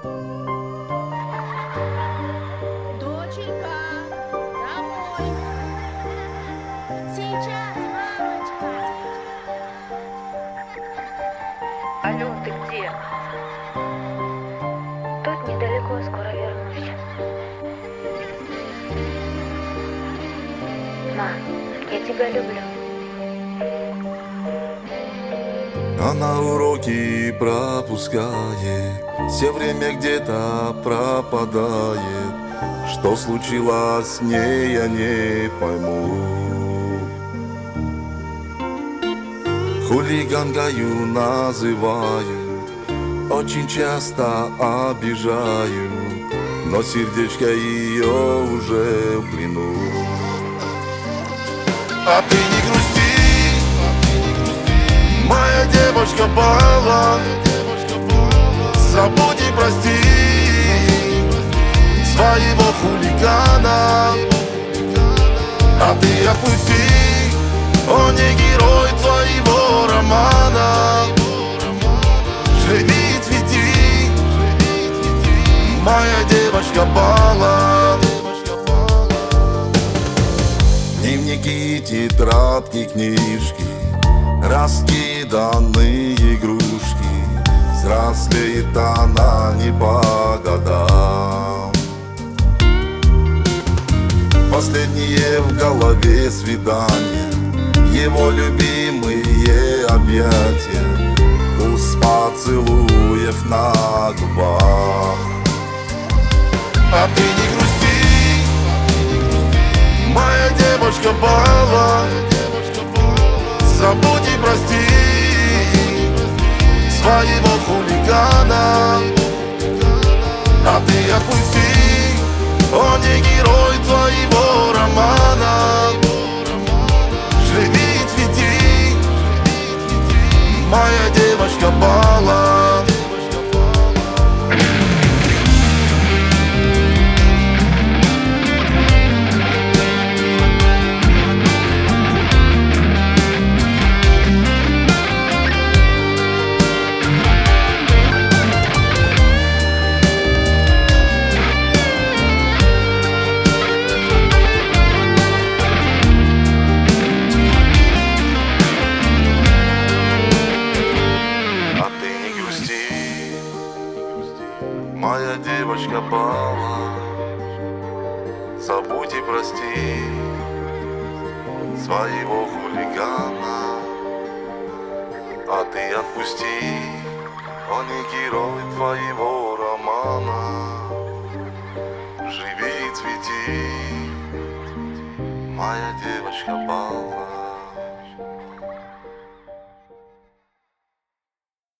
Доченька, домой. Сейчас, мамочка. Алло, ты где? Тут недалеко, скоро вернусь. Ма, я тебя люблю. Она уроки пропускает, все время где-то пропадает. Что случилось с ней, я не пойму. Хулиганкою называют, очень часто обижают, но сердечко ее уже в плену. А ты не грусти, моя девочка Павла, забудь и прости своего хулигана. А ты отпусти, он не герой твоего романа. Живи, цвети, моя девочка Павла. Дневники, тетрадки, книжки, раскиданные игрушки. Взрослеет она не по годам. Последние в голове свидания, его любимые объятия, вкус поцелуев на губах. А ты не грусти, моя девочка Павла, забудь и прости своего хулигана. А ты отпусти, он не герой твоего романа. Живи, цвети, моя девочка Павла. Моя девочка Павла, забудь и прости своего хулигана. А ты отпусти, он не герой твоего романа. Живи и цвети, моя девочка Павла.